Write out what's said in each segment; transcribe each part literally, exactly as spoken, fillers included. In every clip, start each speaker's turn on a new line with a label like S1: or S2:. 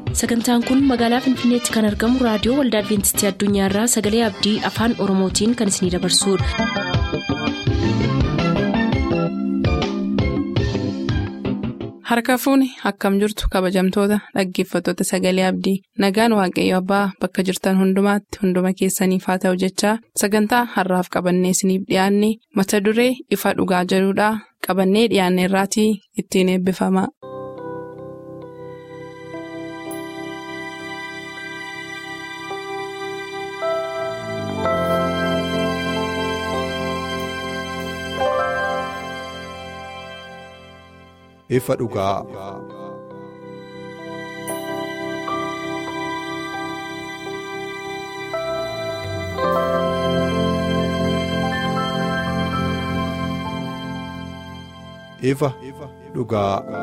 S1: Sagantaan kun magaalaa Finfinneetti kan argamu raadiyoo Waldaa Adwiintistii Addunyaarraa Sagalee Abdii Afaan Oromootiin kan isinidabarsudha.
S2: Harka fuuni akkam jirtu kabajamtoota dhaggeeffattoota Sagalee Abdii nagaan waaqayyo abbaa bakka jirtan hundumaatti hunduma keessaniif haa ta'u jechaa sagantaa har'aaf qabannee isiniif dhiyaanne mata duree ifa dhugaa jedhudhaa qabannee dhiyaanne irraatii ittiin eebbifama.
S3: Ifa dhugaa. Ifa dhugaa.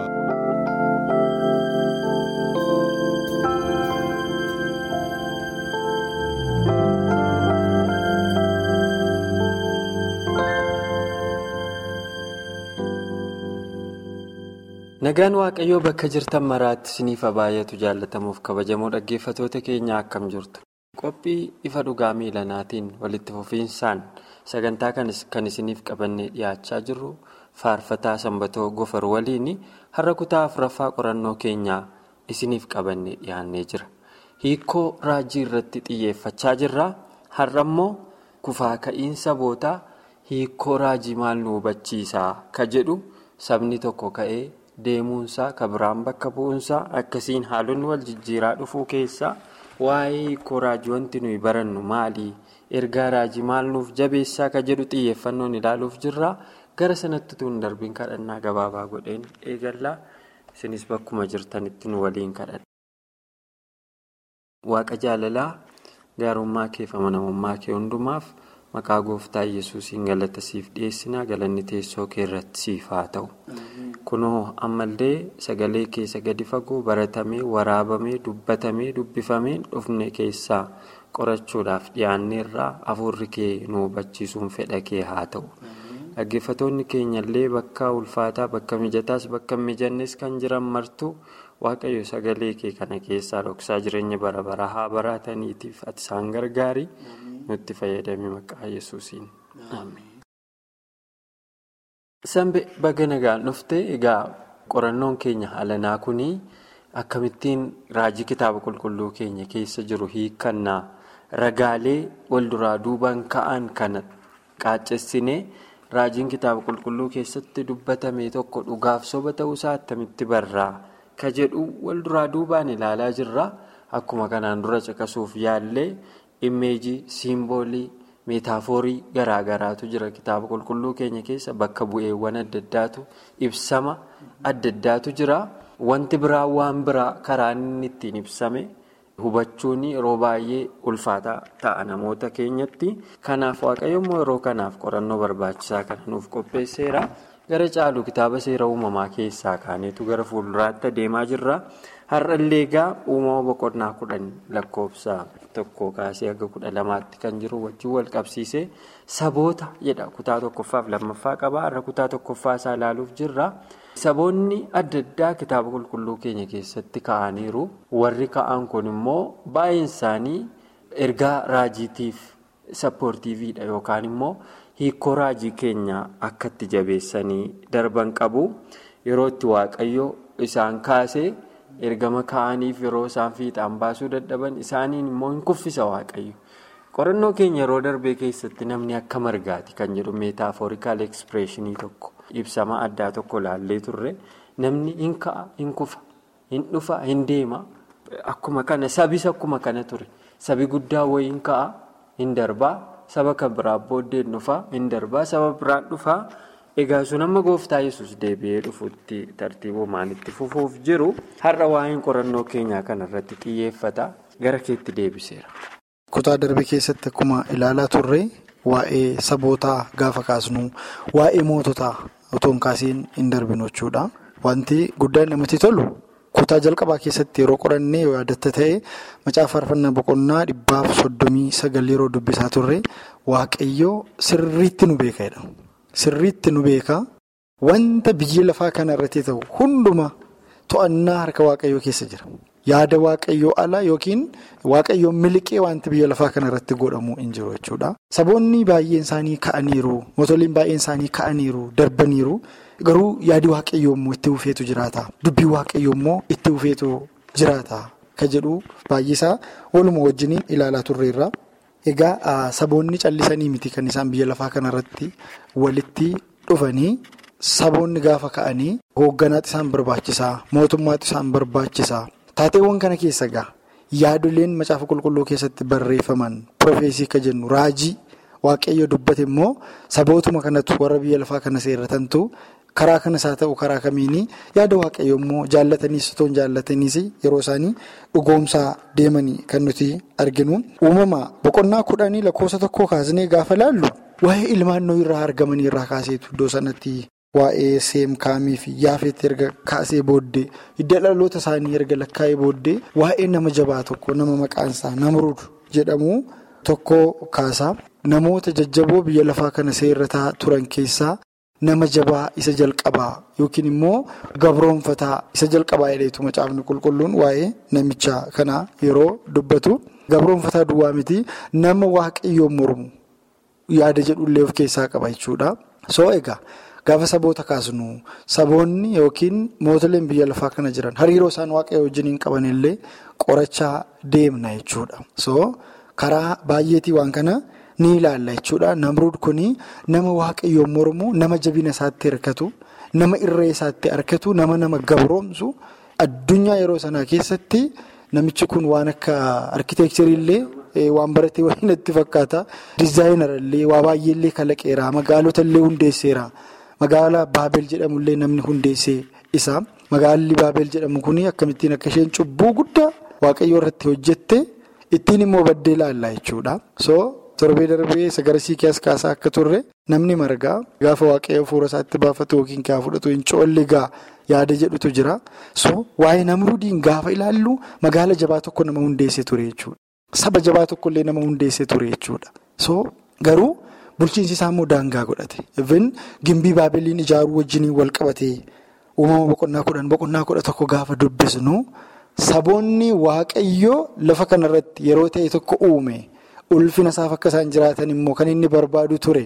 S4: Nagaan waaqayyoo bakka jirtan maraatti isiniif baay'atu jaallatamuuf kabajamoo dhaggeeffattoota keenya akkam jirtu. Qophii ifa dhugaa miilanaatiin walitti fufiinsaan sagantaa kan isiniif qabannee dhiyaachaa jirru faarfataa sanbatoo gofar waliin har'a kutaa afuraffaa qorannoo keenyaa isiniif qabannee dhiyaannee jira. Hiikoo raajii irratti xiyyeeffachaa jirra. Har'a immoo kufaa ka'iinsa bootaa hiikoo raajii maal nu hubachiisaa ka jedhu sabni tokko ka'ee. Deemuunsaa kabiraan bakka bu'uunsaa akkasiin haalonni wal jijjiiraa dhufuu keessaa waa'ee hiikoo raajii wanti nuyi barannu maali? Ergaa raajii maal nuuf jabeessaa ka jedhu xiyyeeffannoon ilaaluuf jirra. Gara sanatti tuun darbiin kadhannaa gabaabaa godheen eegallaa isinis bakkuma jirtanitti nu waliin kadhadha. Waaqa jaalalaa gaarummaa kee fi amanamummaa kee hundumaaf maqaa gooftaa Yesuusiin galata siif dhiyeessinaa galanni teessoo kee irratti siif haa ta'u. Kunoo ammallee sagalee keessa gadi fagoo baratamee waraabamee dubbatamee dubbifamee dhufne keessaa qorachuudhaaf dhiyaanneerraa hafuurri kee nu hubachiisuun fedha kee haa ta'u. Dhaggeeffattoonni keenyallee bakka ulfaataa bakka mijataas bakka mijannes kan jiran martuu waaqayyo sagalee kee kana keessaa dhoksaa jireenya bara baraa haa baraataniitiif ati isaan gargaari nutti fayyadamee maqaa Yesuusiin. Ameen. Sanbe baga nagaan dhufte egaa qorannoon keenya alanaa kunii akkamittiin raajii kitaaba qulqulluu keenya keessa jiru hiikkannaa ragaalee wal duraa duubaan ka'an kana qaaccessinee raajiin kitaaba qulqulluu keessatti dubbatame tokko dhugaaf soba ta'uusaa attamitti barraa ka jedhu wal duraa duubaan ilaalaa jirra. Akkuma kanaan dura caqasuuf yaallee imeejii siimboolii. Meetaaforii garaa garaatu jira kitaaba qulqulluu keenya keessa bakka bu'eewwan adda addaatu ibsama adda addaatu jira. Wanti biraa waan biraa karaa inni ittiin ibsame hubachuun yeroo baay'ee ulfaataa ta'a namoota keenyatti. Kanaaf waaqayyo immoo yeroo kanaaf qorannoo barbaachisaa kana nuuf qopheesseera. Gara caalu kitaaba seera uumamaa keessaa kaaneetu gara fuulduraatti adeemaa jirra. Har'allee egaa uumama boqonnaa kudhan lakkoofsa tokko kaasee hanga kudha lamaatti kan jiru wajjin wal qabsiisee saboota jedha kutaa tokkoffaaf lammaffaa qaba. Har'a kutaa tokkoffaa isaa ilaaluuf jirra. Saboonni adda addaa kitaaba qulqulluu keenya keessatti ka'aniiru. Warri ka'an kun immoo baay'een isaanii ergaa raajiitiif sappoortiiviidha yookaan immoo hiikoo raajii keenya akka itti jabeessanii darban qabu. Yeroo itti waaqayyo isaan kaasee. Ergama ka'aniif yeroo isaan fiixaan baasuu dadhaban isaaniin immoo hin kuffisa waaqayyo. Qorannoo keenya yeroo darbee keessatti namni akka margaati kan jedhu meetaafoorikaal ekspreeshinii tokko ibsama addaa tokko laallee turre namni hin ka'a hin kufa hin dhufa hin deema akkuma kana sabis akkuma kana ture sabi guddaa wayii hin ka'a hin darbaa saba kan biraa booddee dhufa hin darbaa saba biraan dhufaa. Egaa sun amma gooftaa Yesuus deebi'ee dhufuutti tartiibumaan itti fufuuf jiru har'a waa'een qorannoo keenyaa kanarratti xiyyeeffata gara keetti deebiseera.
S5: Kutaa darbe keessatti akkuma ilaalaa turre waa'ee sabootaa gaafa kaasnu waa'ee moototaa otoo hin kaasiin hin darbinu jechuudha. Wanti guddaan namatti tolu kutaa jalqabaa keessatti yeroo qorannee yaadatta ta'e macaafa faarfannaa boqonnaa dhibbaaf soddomii sagal yeroo dubbisaa turre waaqayyoo sirriitti nu beekadha. Sirriitti nu beeka wanta biyya lafaa kana irratti ta'u hunduma to'annaa harka waaqayyoo keessa jira. yaada waaqayyoo ala yookiin waaqayyoon miliqee wanti biyya lafaa kanarratti godhamu hin jiru jechuudha. Saboonni baay'een isaanii ka'aniiru, mootoliin baay'een isaanii ka'aniiru, darbaniiru. Garuu yaadi waaqayyoo immoo itti fufeetu jiraata. Dubbii waaqayyoo immoo itti fufeetu jiraata. Ka jedhu baay'isaa waluma wajjin ilaalaa turreerra. Egaa saboonni callisanii miti kan isaan biyya lafaa kanarratti walitti dhufanii saboonni gaafa ka'anii hoogganaatti isaan barbaachisaa, mootummaatti isaan barbaachisaa. Taateewwan kana keessa egaa yaadoleen macaafa qulqulluu keessatti barreeffaman profeesii ka jennu raajii waaqayyo dubbate immoo sabootuma kanatu warra biyya lafaa kana seerratantu karaa kanas haa ta'u karaa kamiini yaada waaqayyo immoo jaallataniis toon jaallataniis yeroo isaanii dhugoomsaa deemanii kan nuti arginu. Uumama boqonnaa kudhanii lakkoofsa tokkoo kaasnee gaafa laallu waa'ee ilmaan Nohii irraa argamanii irraa kaaseetu iddoo sanatti waa'ee Seem Kaamii fi Yaafeet erga kaasee booddee hidda dhaloota isaanii erga lakkaa'ee booddee waa'ee nama jabaa tokko nama maqaansaa Namruud jedhamu tokko kaasaa. Namoota jajjaboo biyya lafaa kana seerrataa turan keessaa nama jabaa isa jalqabaa yookiin immoo gabroonfataa isa jalqabaa jedheetu macaafni qulqulluun waa'ee namicha kanaa yeroo dubbatu gabroonfataa duwwaa miti nama waaqayyoon mormu yaada jedhullee of keessaa qaba jechuudha. Soo egaa gaafa saboota kaasnu saboonni yookiin mootoleen biyya lafaa kana jiran hariiroo isaan waaqayyo wajjin hin qaban illee qorachaa deemna jechuudha. Soo karaa baay'eetii waan kana ni ilaalla jechuudha. Namruud kuni nama waaqayyoon mormu, nama jabina isaatti hirkatu, nama irree isaatti harkatu, nama nama gabroomsu addunyaa yeroo sanaa keessatti namichi kun waan akka arkiteekchariillee waan baratee waliin itti fakkaata. Dizaayinarallee waa baay'eellee kalaqeera, magaalotallee hundeesseera. Magaalaa Baabel jedhamullee namni hundeessee isa. Magaalli Baabel jedhamu kuni akkamittiin akka isheen cubbuu guddaa waaqayyoo irratti hojjette ittiin immoo baddee ilaalla jechuudha. So torbee darbee sagarasii keessa kaasaa akka turre namni margaa gaafa waaqayyoo fuula isaatti baafatu yookiin kaa fudhatu hin coolligaa yaada jedhutu jira. So waa'ee Namruudiin gaafa ilaallu magaala jabaa tokko nama hundeessee ture jechuudha. Saba jabaa tokkollee nama hundeessee ture jechuudha. So garuu bulchiinsi isaa immoo daangaa godhate. Even gimbii Baabeliin ijaaruu wajjin wal qabatee uumama boqonnaa kudhan boqonnaa kudha tokko gaafa dubbisnu saboonni waaqayyoo lafa kanarratti yeroo ta'e tokko uume ulfina isaaf akka isaan jiraatan immoo kan inni barbaadu ture.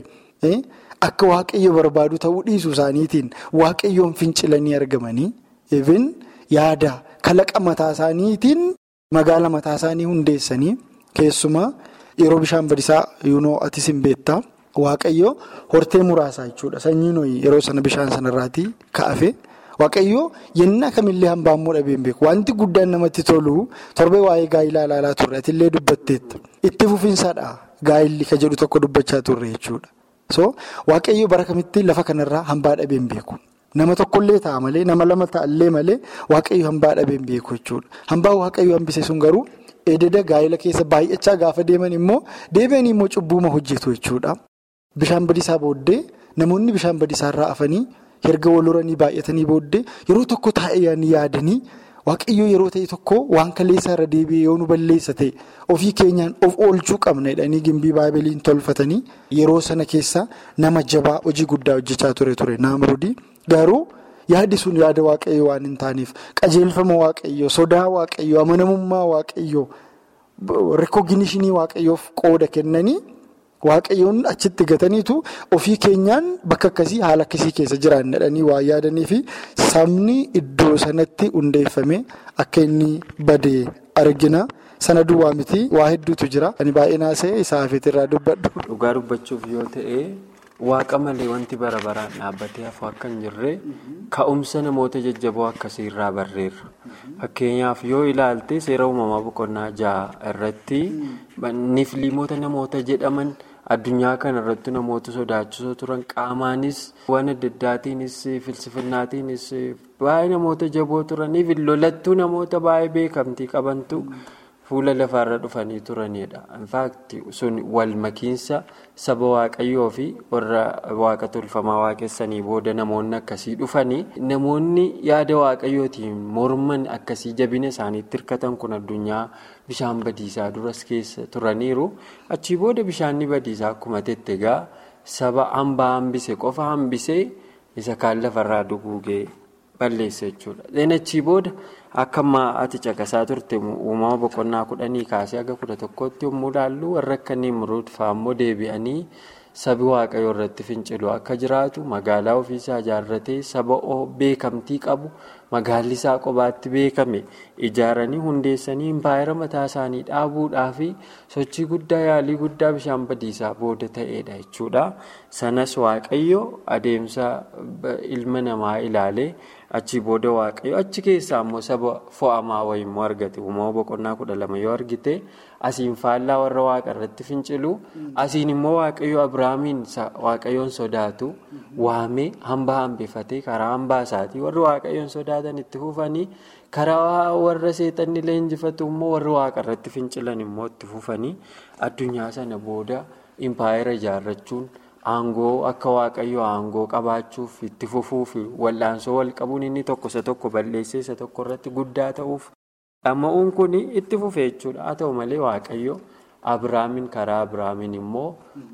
S5: Akka waaqayyo barbaadu ta'uu dhiisuu isaaniitiin waaqayyoon fincilanii argamanii even yaada kalaqa mataa isaaniitiin magaala mataa isaanii hundeessanii keessumaa yeroo bishaan badisaa yuunoo atis hin beektaa waaqayyo hortee muraasaa jechuudha. Sanyii Nohii yeroo sana bishaan sanarraatii ka'afe waaqayyo yennaa kamillee hambaammoo dhabee hin beeku. Wanti guddaan namatti tolu torbee waa'ee gaa'ilaa ilaalaa turre atillee dubbatteetta. Itti fufinsaadha gaa'illi ka jedhu tokko dubbachaa turre jechuudha. So waaqayyo bara kamitti lafa kanarraa hambaa dhabee hin beeku. Nama tokkollee ta'a malee nama lama ta'allee malee waaqayyo hambaa dhabee hin beeku jechuudha. Hambaa waaqayyo hambise sun garuu ededa gaa'ila keessa baay'achaa gaafa deeman immoo deebi'anii immoo cubbuuma hojjetu jechuudha. Bishaan badisaa booddee namoonni bishaan badisaarraa afanii erga wal horanii baay'atanii booddee yeroo tokko taa'ee yaadanii waaqayyo yeroo ta'e tokko waan kaleessaarra deebi'ee yoo nu balleessa ta'e ofii keenyaan of oolchuu qabna jedhanii gimbii Baabeliin tolfatanii yeroo sana keessa nama jabaa hojii guddaa hojjechaa ture ture Namruudii. Garuu yaadi sun yaada waaqayyo waan hin taaneef qajeelfama waaqayyo, sodaa waaqayyo, amanamummaa waaqayyo, rikooginishinii waaqayyoof qooda kennanii waaqayyoon achitti gataniitu ofii keenyaan bakka akkasii haala akkasii keessa jiran jedhanii waa yaadanii fi sabni iddoo sanatti hundeeffame akka inni badee argina. Sana duwwaa miti waa hedduutu jira. Ani baay'ee naasee isaa hafeetirraa dubbadhu.
S4: Dhugaa dubbachuuf yoo ta'e waaqa malee wanti bara baraan dhaabbatee hafu akka hin jirre ka'umsa namoota jajjaboo akkasii irraa barreerra. Fakkeenyaaf yoo ilaalte seera uumamaa boqonnaa ja'a irratti nifliimoota namoota jedhaman addunyaa kana irratti namoota sodaachisoo turan qaamaanis waan adda addaatiinis filsifinnaatiinis baay'ee namoota jaboo turaniif lolattuu namoota baay'ee beekamtii qabantu fuula lafaarra dhufanii turanidha. Infaakti sun wal makiinsa saba waaqayyoo fi warra waaqa tolfamaa waaqessanii booda namoonni akkasii dhufanii namoonni yaada waaqayyootiin morman akkasii jabina isaaniitti hirkatan kun addunyaa bishaan badiisaa duras keessa turaniiru. Achii booda bishaanni badiisaa akkuma tettegaa saba hambaa hambise qofa hambisee isa kaan lafarraa duguugee balleessa jechuudha. Achii booda akka ati caqasaa turte uumama boqonnaa kudhanii kaasee haga kudha tokkotti yommuu ilaallu warra akka Nimruud fa'aa immoo deebi'anii sabi waaqayyoo irratti fincilu akka jiraatu magaalaa ofiisaa ijaarratee saba beekamtii qabu magaalli isaa qobaatti beekame ijaaranii hundeessanii impaayera mataa isaanii dhaabuudhaa fi sochii guddaa yaalii guddaa bishaan badiisaa booda ta'edha jechuudha. Sanas waaqayyo adeemsa ilma namaa ilaalee achi booda waaqayyo achi keessaa immoo saba fo'amaa wayii immoo argate. Uumama boqonnaa kudha lama yoo argite asiin faallaa warra waaqa irratti fincilu asiin immoo waaqayyo Abiraamiin waaqayyoon sodaatu waamee hambaa hambifatee karaa hambaa isaatii warri waaqayyoon sodaatan itti fufanii karaa warra seexanni leenjifatu immoo warri waaqa irratti fincilan immoo itti fufanii addunyaa sana booda impaayera ijaarrachuun aangoo akka waaqayyo aangoo qabaachuuf itti fufuuf wal'aansoo wal qabuun inni tokko isa tokko balleessee isa tokko irratti guddaa ta'uuf dhamma'uun kun itti fufee jechuudha. Haa ta'u malee waaqayyo Abiraamiin karaa Abiraamiin immoo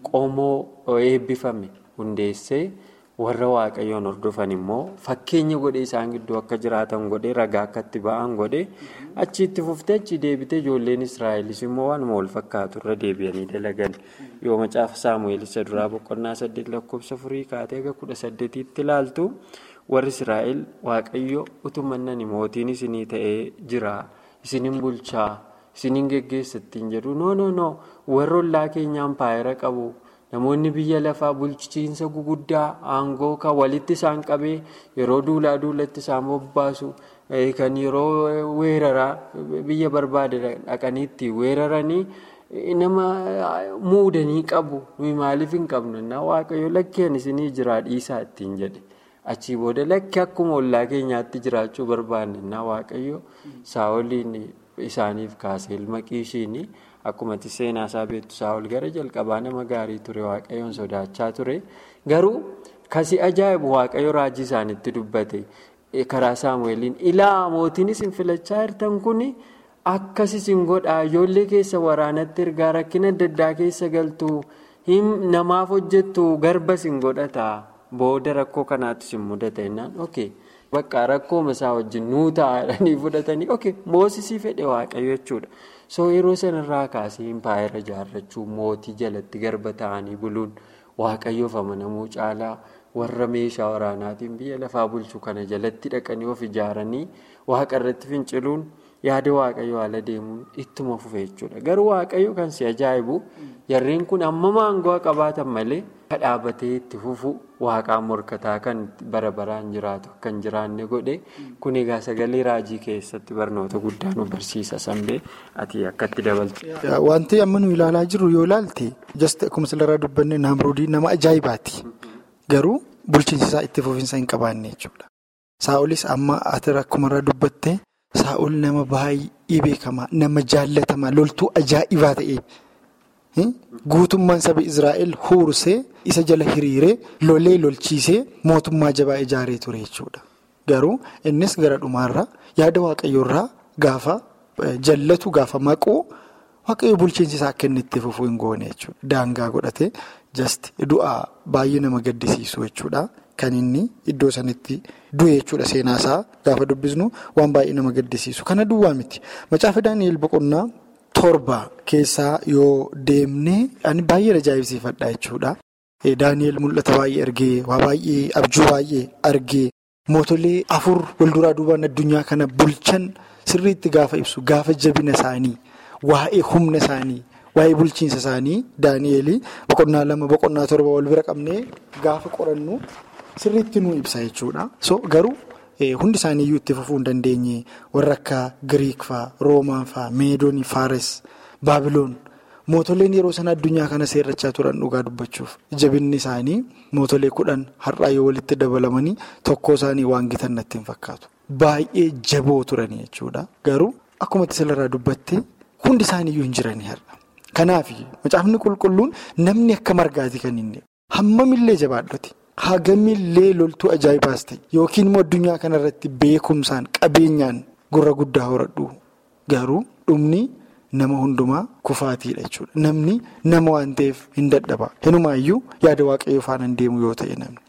S4: qomoo eebbifame hundeessee warra waaqayyoon hordofan immoo fakkeenya godhee isaan gidduu akka jiraatan godhee ragaa akka itti ba'an godhee achi itti fuftee achi deebitee ijoolleen Israa'elis immoo waanuma wal fakkaatu irra deebi'anii dalagan. Yoo macaafa Saamu'eel isa duraa boqonnaa saddeet lakkoofsa afurii kaatee aga kudha saddeetiitti ilaaltu warri Israa'el waaqayyo utumannan mootiin isinii ta'ee jira isinin bulchaa isinin geggeessattiin jedhu no no no warra ollaa keenyaan impaayera qabu. Namoonni biyya lafaa bulchiinsa guguddaa aangoo kan walitti isaan qabee yeroo duulaa duulatti isaan bobbaasu kan yeroo weeraraa biyya barbaade dhaqaniitti weeraranii nama muudanii qabu nuyi maaliif hin qabnu na waaqayyo lakkeen isinii jiraa dhiisaa ittiin jedhe achii booda lakkee akkuma ollaa keenyaatti jiraachuu barbaanne na waaqayyo Saa'oliin isaaniif kaasee ilma Qiishiini. Akkuma seenaa isaa beektu Saa'ol gara jalqabaa nama gaarii ture waaqayyoon sodaachaa ture garuu kasi ajaa'ibu waaqayyo raajii isaanitti dubbate karaa Saamu'eeliin ilaa mootiin isin filachaa jirtan kun akkas isin godhaa ijoollee keessa waraanatti ergaa rakkina adda addaa keessa galtu namaaf hojjettu garba isin godhata booda rakkoo kanaatti isin mudata jennaan okay bakka rakkoo masaa wajjin nuu ta'anii fudhatanii okay moosisii fedhe waaqayyo jechuudha. So yeroo sanarraa kaasee impaayera ijaarrachuu mootii jalatti garba ta'anii buluun waaqayyoof amanamuu caalaa warra meeshaa waraanaatiin biyya lafaa bulchuu kana jalatti dhaqanii of ijaaranii waaqa irratti finciluun yaada waaqayyo haala deemuun ittuma fufe jechuudha. Garuu waaqayyo kan si ajaa'ibu yarreen kun amma aangoo qabaatan malee dhaabatee itti fufu waaqaan morkataa kan bara baraan jiraatu kan jiraanne godhe kun egaa sagalee raajii keessatti barnoota guddaa nu barsiisa sanbee ati akkatti dabalte.
S5: Wanti amma nu ilaalaa jirru yoo ilaalte just akkuma silirraa dubbanne Naamruudii nama ajaa'ibaati garuu bulchiinsi isaa itti fufinsa hin qabaanne jechuudha. Saa'olis amma ati akkuma irraa dubbatte Saa'ol nama baay'ee beekamaa nama jaallatamaa loltuu ajaa'ibaa ta'e. Guutummaan saba Israa'el huursee isa jala hiriiree lolee lolchiisee mootummaa jabaa ijaaree ture jechuudha. Garuu innis gara dhumaarraa yaada waaqayyoorraa gaafa jallatu gaafa maquu waaqayyo bulchiinsi isaa akka inni itti fufuu hin goone jechuudha. Daangaa godhatee just du'aa baay'ee nama gaddisiisu jechuudha. Kan inni iddoo sanitti du'e jechuudha seenaa isaa gaafa dubbisnu waan baay'ee nama gaddisiisu. Kana duwwaa miti. Macaafa Daani'eel boqonnaa torba keessaa yoo deemne ani baay'ee ajaa'ibsiifadha jechuudha. Daani'eel mul'ata baay'ee argee waa baay'ee abjuu baay'ee argee mootolee afur walduraa duubaan addunyaa kana bulchan sirriitti gaafa ibsu gaafa jabina isaanii waa'ee humna isaanii waa'ee bulchiinsa isaanii Daani'eel boqonnaa lama boqonnaa torba wal bira qabnee gaafa qorannu sirriitti nu ibsa jechuudha. So garuu hundi isaanii iyyuu itti fufuu hin dandeenye warra akka Giriik fa'aa, Roomaa fa'aa, Meedoonii, Faares, Baabiloon mootoleen yeroo sana addunyaa kana seerrachaa turan dhugaa dubbachuuf jabinni isaanii mootolee kudhan har'aa yoo walitti dabalamanii tokko isaanii waan gitan natti hin fakkaatu. Baay'ee jaboo turanii jechuudha. Garuu akkuma itti silirraa dubbatte hundi isaanii iyyuu hin jiranii har'a. Kanaaf macaafni qulqulluun namni akka margaati kan inni hammamillee jabaadhoti. Hagamillee loltuu ajaa'ibaas ta'e yookiin immoo addunyaa kanarratti beekumsaan qabeenyaan gurra guddaa horadhu garuu dhumni nama hundumaa kufaatiidha jechuudha. Namni nama waan ta'eef hin dadhaba. Hinumaayyuu yaada waaqayyoo faana hin deemu yoo ta'e namni.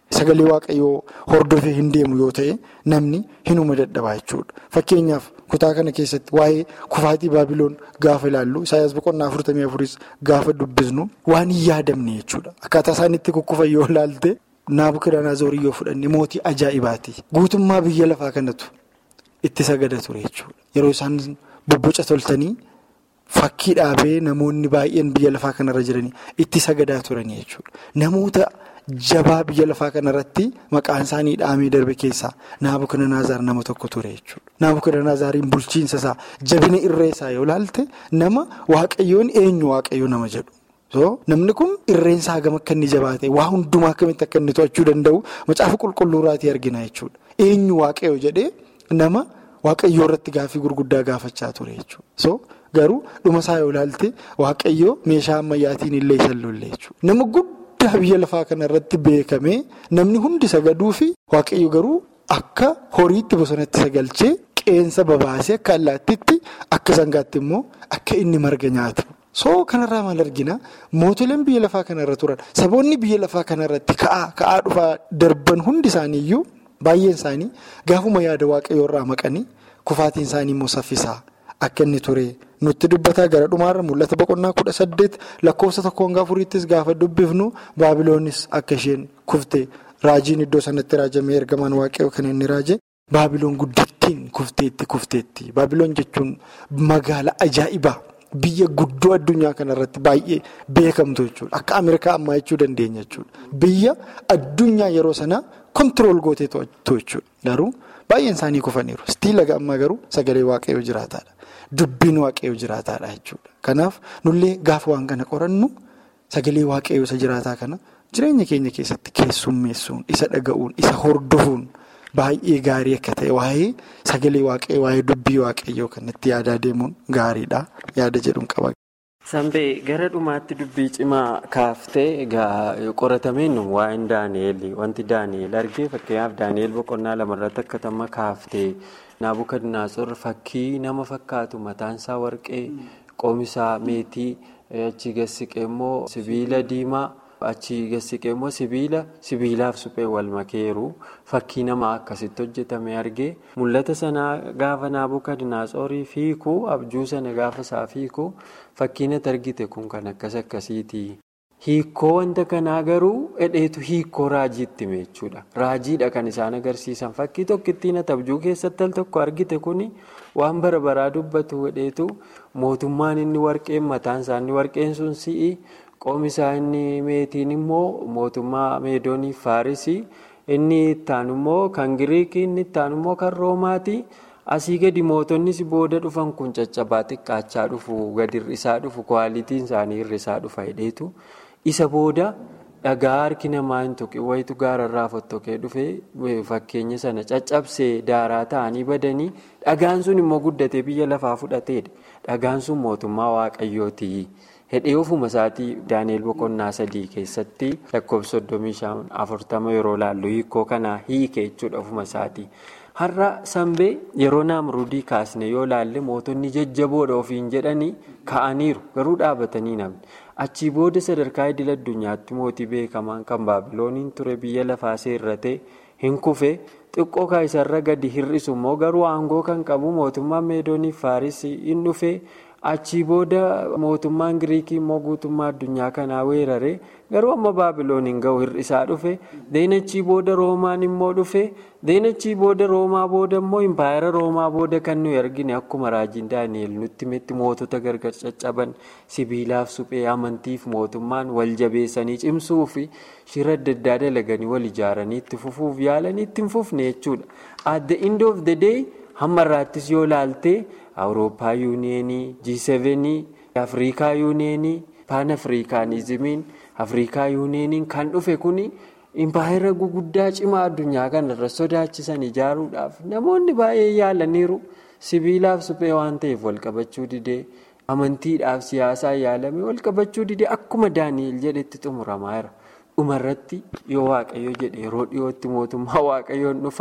S5: sagalee waaqayyoo hordofee hin deemu yoo ta'e namni hinuma dadhabaa jechuudha. Fakkeenyaaf kutaa kana keessatti waa'ee kufaatii Baabiloon gaafa ilaallu Isaayaas boqonnaa afurtamii afuris gaafa dubbisnu waan hin yaadamne jechuudha. Akkaataa isaan itti kukkufan yoo ilaalte Naabukadnezar yoo fudhanne mootii ajaa'ibaati. Guutummaa biyya lafaa kanatu itti sagada ture jechuudha. Yeroo isaan bobboca toltanii fakkii dhaabee namoonni baay'een biyya lafaa kanarra jiranii itti sagadaa turanii jechuudha. Namoota jabaa biyya lafaa kanarratti maqaan isaanii dhaamee darbe keessaa Naabukadnezar nama tokko ture jechuudha. Naabukadnezariin bulchiinsa isaa jabina irree isaa yoo ilaalte nama waaqayyoon eenyu waaqayyoo nama jedhu. So namni kun irreen isaa gama akka inni jabaate waa hundumaa akkamitti akka inni to'achuu danda'u macaafa qulqulluuraatii argina jechuudha. Eenyu waaqayyoo jedhee nama waaqayyoo irratti gaaffii gurguddaa gaafachaa ture jechuudha. So garuu dhuma isaa yoo ilaalte waaqayyoo meeshaa ammayyaatiin illee isa lolle jechuudha. Nama guddaa biyya lafaa kanarratti beekame namni hundi sagaduu fi waaqayyo garuu akka horiitti bosonatti sagalchee qeensa babaasee akka allaattiitti akka sangaatti immoo akka inni marga nyaatu. So kanarraa maal argina mootoleen biyya lafaa kanarra turan saboonni biyya lafaa kanarratti ka'aa ka'aa dhufaa darban hundi isaaniiyyuu baay'een isaanii gaafuma yaada waaqayyoorraa maqanii kufaatiin isaanii immoo saffisaa akka inni ture nutti dubbataa gara dhumaarra mul'ata boqonnaa kudha saddeet lakkoofsa tokkoon gaafuriittis gaafa dubbifnu Baabiloonis akka isheen kufte raajiin iddoo sanatti raajamee ergamaan waaqayyoo kan inni raaje Baabiloon guddattiin kufteetti kufteetti. Baabiloon jechuun magaala ajaa'ibaa. Biyya guddoo addunyaa kanarratti baay'ee beekamtu jechuudha. Akka Ameerikaa ammaa jechuu dandeenya jechuudha. Biyya addunyaa yeroo sanaa kontirool gootee to'attu jechuudha. Garuu baay'een isaanii kufaniiru. Stiil aga ammaa garuu sagalee waaqayyoo jiraataadha. Dubbiin waaqayyoo jiraataadha jechuudha. Kanaaf nullee gaafa waan kana qorannu sagalee waaqayyoo isa jiraataa kana jireenya keenya keessatti keessummeessuun, isa dhaga'uun, isa hordofuun baay'ee gaarii akka ta'e waa'ee sagalee waaqayyoo waa'ee dubbii waaqayyoo kanatti yaadaa deemuun gaariidha yaada jedhuun qaba.
S4: Sanbee gara dhumaatti dubbii cimaa kaaftee egaa qoratameen waa'een Daani'eel wanti Daani'eel argee fakkeenyaaf Daani'eel boqonnaa lamarratti akkatama kaaftee Naabukadnezar fakkii nama fakkaatu mataansaa warqee qoomisaa meetii achi gassiqee immoo sibiila diimaa. Achi gassiqee immoo sibiila sibiilaaf suphee wal makeeru fakkii namaa akkasitti hojjetame argee mul'ata sanaa gaafa Naabukadnezar fiikuu abjuu sana gaafa isaa fiikuu fakkiin ati argite kun kan akkas akkasiiti. Hiikoo wanta kanaa garuu edheetu hiikoo raajiitti hime jechuudha. Raajiidha kan isaan agarsiisan fakkii tokkittiin ati abjuu keessatti al tokko argite kuni waan bara baraa dubbatu edheetu mootummaan inni warqeen mataan isaanii warqeen sun si'i. Qoomisaa inni meetiin immoo mootummaa Meedoonii Faarisii inni ittaan immoo kan Giriikii inni ittaan immoo kan Roomaati. Asii gadi mootonnis booda dhufan kun caccabaa xiqqaachaa dhufu gadi hir'isaa dhufu kwaalitiin isaanii hir'isaa dhufa hidheetu. Isa booda dhagaa harki namaa hin tuqin wayitu gaararraa fottokee dhufee fakkeenya sana caccabsee daaraa ta'anii badanii dhagaan sun immoo guddatee biyya lafaa fudhateedha. Dhagaan sun mootummaa waaqayyooti. Hedhee ofuma isaatii Daani'eel boqonnaa sadii keessatti lakkoofsa soddomii shan afurtama yeroo laallu hiikoo kanaa hiike jechuudha ofuma isaatii. Har'a Sanbee yeroo Naamruudii kaasne yoo laalle mootonni jajjaboodha ofiin jedhanii ka'aniiru garuu dhaabatanii namni. Achii booda sadarkaa idil addunyaatti mootii beekamaan kan Baabilooniin ture biyya lafaa seerratee hin kufe xiqqoo kaayisarra gadi hir'isu immoo garuu aangoo kan qabu mootummaan Meedoonii Faarisii hin dhufe. Achii booda mootummaan Giriikii immoo guutummaa addunyaa kanaa weerare garuu amma Baabilooniin ga'u hir'isaa dhufe. Deenachii booda Roomaan immoo dhufe. Deenachii booda Roomaa booda immoo impaayera Roomaa booda kan nuyi argine akkuma raajiin Daani'eel nutti himetti mootota gargar caccaban sibiilaaf suphee amantiif mootummaan wal jabeessanii cimsuu fi shira adda addaa dalaganii wal ijaaranii itti fufuuf yaalanii itti hin fufne jechuudha. At the end of the day hamma irraattis yoo laalte. Awurooppaa yuuniyeenii, G seven, Afrikaa yuuniyeenii, Paan Afrikaanizimiin, Afrikaa yuuniyeniin kan dhufe kuni impaayera guguddaa cimaa addunyaa kanarra sodaachisan ijaaruudhaaf namoonni baay'ee yaalaniiru. Sibiilaaf suphee waan ta'eef wal qabachuu didee amantiidhaaf siyaasaa yaalame wal qabachuu didee akkuma Daani'eel jedhetti xumuramaa jira. Dhumarratti yoo waaqayyo jedhe yeroo dhiyootti mootummaa waaqayyoon dhufa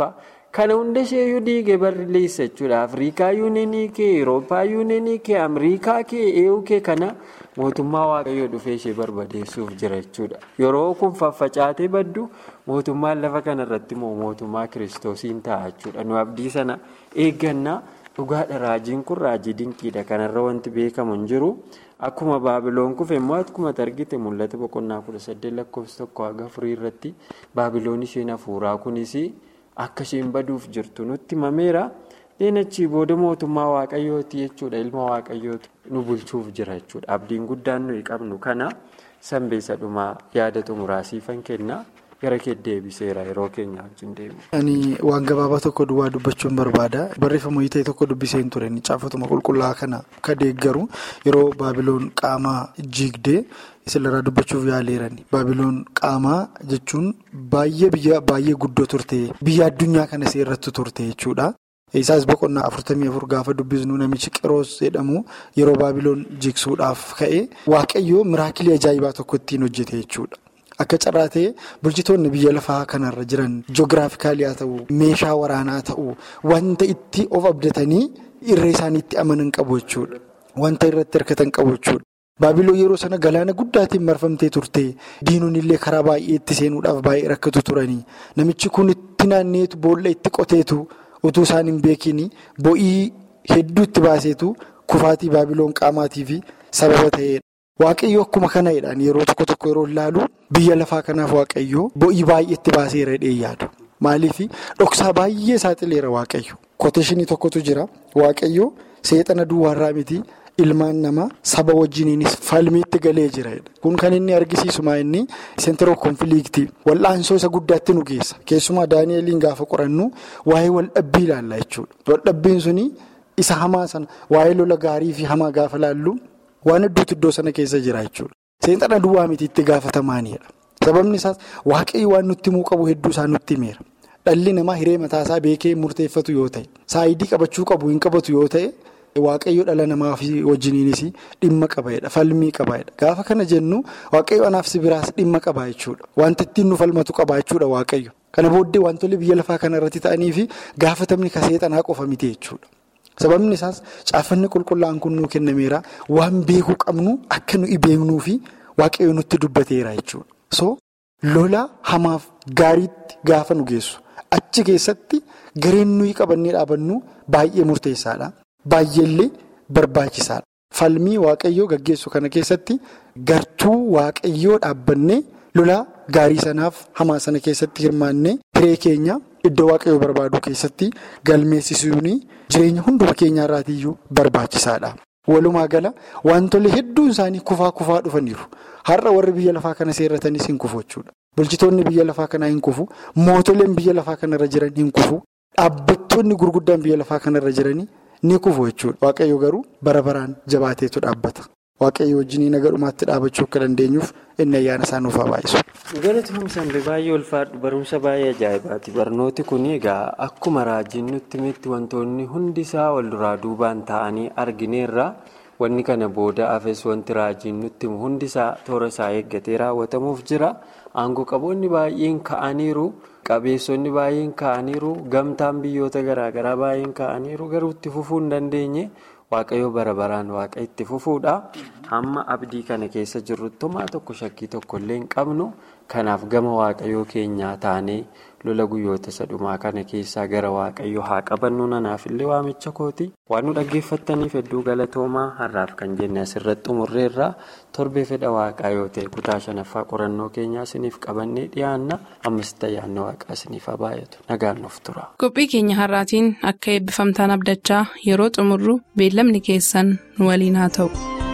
S4: Kana hunda isheeyyuu diigee barreessa jechuudha. Afrikaa yuunenii kee, Eurooppaa yuunenii kee, Ameerikaa kee, eeyyuu kee kana mootummaa waaqayyoo dhufee ishee barbadeessuuf jira jechuudha. Yeroo kun faffacaatee baddu mootummaan lafa kanarratti immoo mootummaa kiristoosiin ta'a jechuudha. Nu abdii sana eeggannaa dhugaadha. Raajiin kun raajii dinqiidha. Kanarra wanti beekamu hin jiru. Akkuma Baabiloon kufe immoo akkuma argite mul'ata boqonnaa kudha saddeet lakkoofsa tokko haga afurii irratti Baabiloon isheen hafuuraa kunis akka isheen baduuf jirtu nutti himameera. Deenachii booda mootummaa waaqayyooti jechuudha. Ilma waaqayyootu nu bulchuuf jira jechuudha. Abdiin guddaan nuyi qabnu kana sanbeessa dhumaa yaada xumuraasiifan kenna. Gara kee deebiseera yeroo keenya wajjin deemu.
S5: Ani waan gabaabaa tokko duwwaa dubbachuun barbaada. Barreeffama hiitee tokko dubbisee hin ture. Caafatuma qulqullaa'aa kana ka deeggaru yeroo Baabiloon qaamaa jigdee isinirraa dubbachuuf yaaleerani. Baabiloon qaamaa jechuun baay'ee biyya baay'ee guddoo turte biyya addunyaa kana seerratti turte jechuudha. Isaas boqonnaa afurtamii afur gaafa dubbisnu namichi Qiroos jedhamu yeroo Baabiloon jigsuudhaaf ka'e waaqayyoo miraakilii ajaa'ibaa tokko ittiin hojjete jechuudha. Akka carraatee bulchitoonni biyya lafaa kanarra jiran ji'oogiraafikaalii haa ta'u, meeshaa waraanaa ta'u, wanta itti of abdatanii irree isaaniitti amanan qabu jechuudha. Wanta irratti hirkatan qabu jechuudha. Baabiloon yeroo sana galaana guddaatiin marfamtee turte. Diinonni illee karaa baay'ee itti seenuudhaaf baay'ee rakkatu turanii. Namichi kun itti naanneetu boolla itti qoteetu utuu isaan hin beekin bo'ii hedduu itti baaseetu kufaatii Baabiloon qaamaatiif sababa ta'edha. Waaqayyoo akkuma kana jedhaan yeroo tokko tokko yeroo ilaalu biyya lafaa kanaaf waaqayyoo bo'ii baay'eetti baaseera jedhee yaadu. Maaliif dhoksaa baay'ee saaxileera waaqayyo. Koteeshinii tokkotu jira. Waaqayyoo seexana duwwaarraa miti ilmaan namaa saba wajjiniinis falmiitti galee jira. Kun kan inni argisiisu maa inni seentara konfiliiktii wal'aansoo isa guddaatti nu geessa. Keessumaa Daani'eliin gaafa qorannu waa'ee waldhabbii ilaalla jechuudha. Waldhabbiin suni isa hamaa sana waa'ee lola gaarii fi hamaa gaafa ilaallu. Waan hedduutu iddoo sana keessa jira jechuudha. Seexana duwwaa miti itti gaafatamaanidha. Sababni isaas waaqayyo waan nutti himuu qabu hedduu isaa nutti himeera. Dhalli namaa hiree mataasaa beekee murteeffatu yoo ta'e, saayidii qabachuu qabu hin qabatu yoo ta'e, waaqayyo dhala namaa fi wajjiniinis dhimma qabaadha. Falmii qabaadha. Gaafa kana jennu waaqayyo anaaf si biraas dhimma qaba jechuudha. Wanta ittiin nu falmatu qaba jechuudha waaqayyo. Kana booddee wantoonni biyya lafaa kana irratti ta'anii fi gaafatamni ka seexanaa qofa miti jechuudha. Sababni isaas caafanni qulqullaa'aan kun nuu kennameera waan beekuu qabnu akka nuyi beeknuu fi waaqayyo nutti dubbateera jechuudha. So lola hamaaf gaariitti gaafa nu geessu achi keessatti gareen nuyi qabannee dhaabannu baay'ee murteessaadha. Baay'eellee barbaachisaadha. Falmii waaqayyoo gaggeessu kana keessatti gartuu waaqayyoo dhaabbannee lola gaarii sanaaf hamaa sana keessatti hirmaannee hiree keenya. Iddoo waaqayyoo barbaadu keessatti galmeessisuun jireenya hunduma keenyaa irraatiyyuu barbaachisaadha. Walumaa gala wantoonni hedduun isaanii kufaa kufaa dhufaniiru. Har'a warri biyya lafaa kana seerratanis hin kufu jechuudha. Bulchitoonni biyya lafaa kanaa hin kufu. Mootoleen biyya lafaa kanarra jiran hin kufu. Dhaabbattoonni gurguddaan biyya lafaa kanarra jiranii ni kufu jechuudha. Waaqayyo garuu bara baraan jabaateetu dhaabbata. Waaqayyo wajjin nagadhumaatti dhaabachuu akka dandeenyuuf inni ayyaana isaa nuuf haa baay'isu.
S4: Galatoomsaan baay'ee ulfaadhu barumsa baay'ee ajaa'ibaati. Barnooti kun egaa akkuma raajiin nutti himetti wantoonni hundi isaa wal duraa duubaan ta'anii argineerra. Wanni kana booda hafes wanti raajiin nutti himu hundi isaa toora isaa eeggatee raawwatamuuf jira. Aangoo qaboonni baay'een ka'aniiru. Qabeessonni baay'een ka'aniiru. Gamtaan biyyoota garaagaraa baay'een ka'aniiru. Garuu itti fufuu hin dandeenye. Waaqayyo bara baraan waaqa itti fufuudha. Hamma abdii kana keessa jirrutti homaa tokko shakkii tokko illee hin qabnu. Kanaaf gama waaqayyoo keenyaa taanee lola guyyoota sadhumaa kana keessaa gara waaqayyoo haa qabannu nanaaf illee waamicha kooti. Waan nu dhaggeeffattaniif hedduu galatoomaa har'aaf kan jenne asirratti xumurreerra torbee fedha waaqaa yoo ta'e kutaa shanaffaa qorannoo keenyaa isiniif qabannee dhiyaanna. Ammas ayyaanni waaqaa isiniif haa baay'atu. Nagaan nuuf tura.
S2: Qophii keenya har'aatiin akka eebbifamtaan abdachaa yeroo xumurru beellamni keessan nu waliin haa ta'u.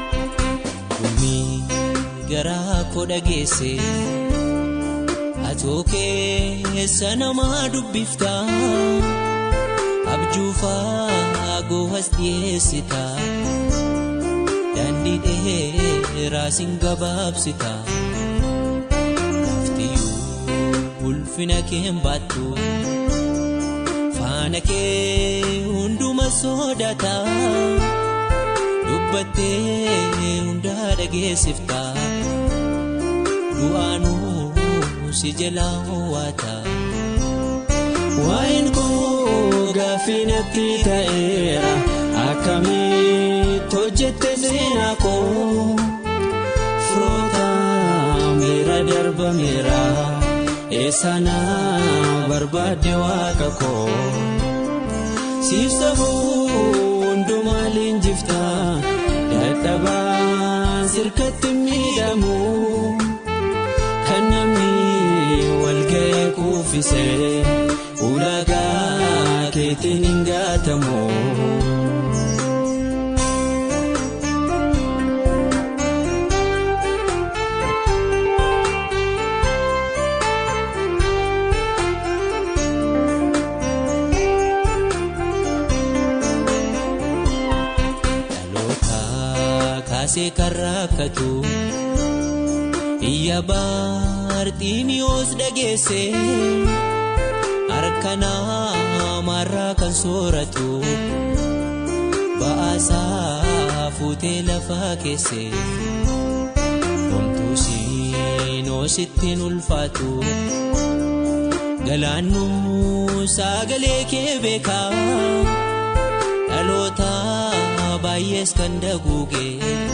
S6: Garaa koo dhageesse atoo keessa namaa dubbifta abjuufaa goohas dhiyeessita daandii dheeraa sin gabaabsita laftiyyuu ulfina kee baattu faana kee hunduma sodaata dubbattee hundaa dhageessifta. Du'aanuu si jalaa ho'ata Waa'een koo gaaffii natti ta'eera akkamitti hojjette seenaa koo firoota miira darbameera eessana barbaadde waaqa koo siif safuu hundumaa leenjifta dadhabaan sirkatti miidhamu kan namni walga'ee kuufisee ulaagaa keetiin hin gaatamu. Kaasee karrakkatu iyya Barxiimiyoos dhageesse harka namarraa kan sooratu ba'aasaa fuutee lafaa keesse homtuu siinoo sittiin ulfaatu galaannuu sagalee kee beekaa dhaloota baay'ees kan daguuge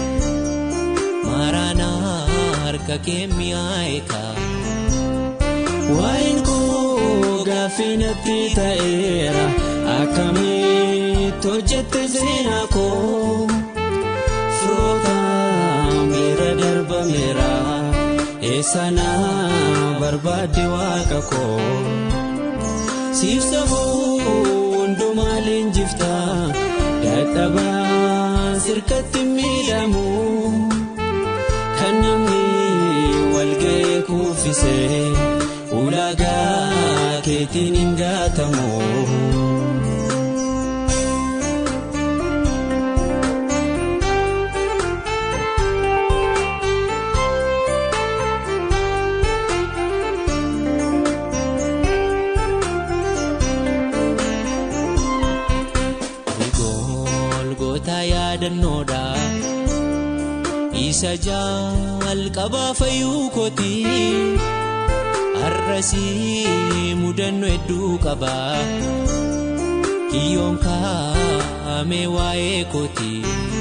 S6: maraanaa harka kee mi'aayeeka. Waa'een koo gaaffii natti ta'eera akkamitti hojjette seenaa koo firoota miira darbameera eessana barbaadde waaqa koo siif safuu hundumaa leenjifta dadhabaan sirkatti miidhamu kan namni walga'ee kuufisee ulaagaa keetiin hin gaatamu. Yaadannoodha isa jalqabaa fayyuu kooti har'asii mudannoo hedduu qaba kiyyoon kaamee waa'ee kooti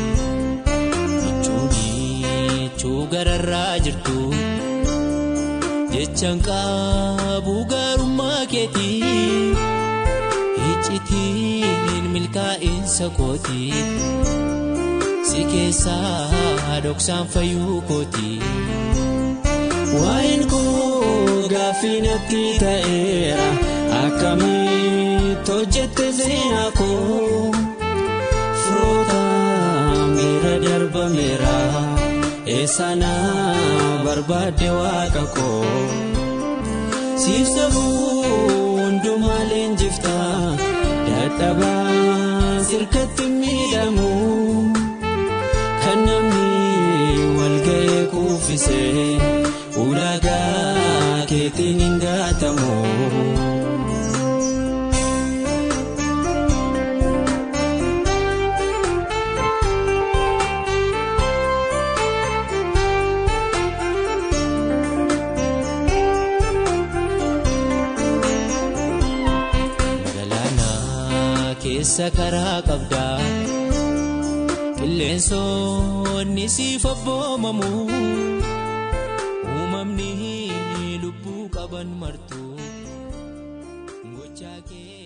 S6: michuunichuu gararraa jirtu jechaan qabu gaarummaa keetii iccitiin milkaa'insa kooti si keessaa dhoksaan fayyuu kooti. Waa'een koo gaaffii natti ta'eera akkamitti hojjette seenaa koo firoota miira darbameera eessana barbaadde waaqa koo siif safuu hundumaa leenjifta dadhabaan sirkatti miidhamu kan namni walga'ee kuufisee ulaagaa keetiin hin gaatamu. Keessa karaa qabda qilleensoonni siif abboomamu uumamni lubbuu qaban martu gochaa kee.